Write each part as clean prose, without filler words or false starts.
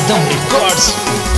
Rhythm Records.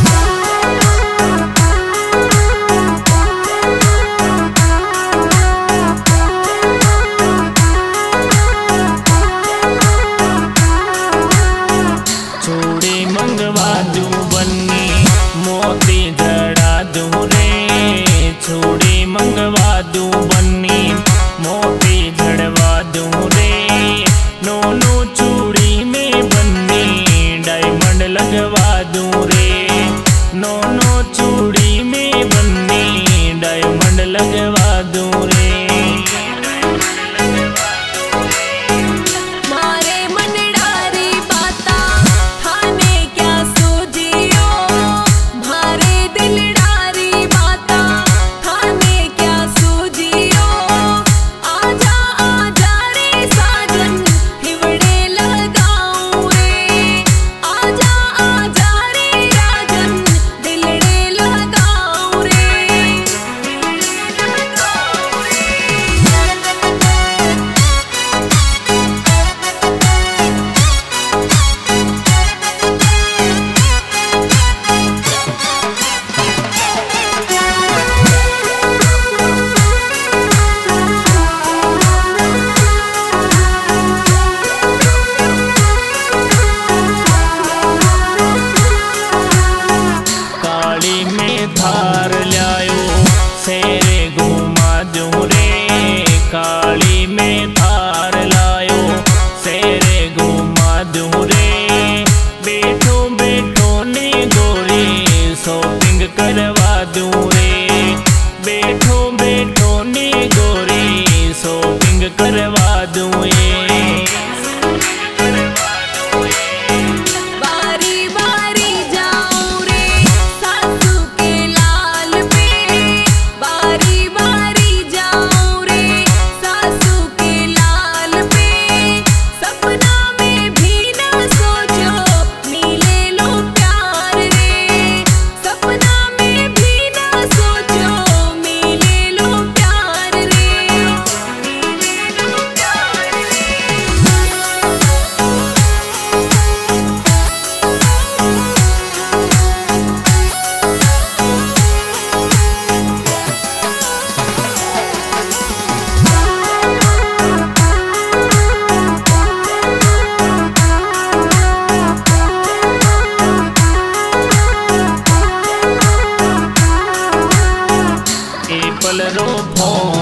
चूड़ी मंगवा दूं बन्नी मोती जड़ा दूं रे, चूड़ी मंगवा दूं बन्नी मोती जड़वा दूं रे, नोनू चूड़ी में बन्नी डायमंड लगवा दूं रे, नोनू चूड़ी में बन्नी डायमंड लगवा दूं रे। थार लायो सेरे घुमा दूं रे, काली में थार लायो सेरे घुमा दूं रे, बैठो बैठो ने गोरी शॉपिंग करवा दूं रे, बैठो बैठो ने गोरी शॉपिंग करवा दूं रे। एप्पल रो फोन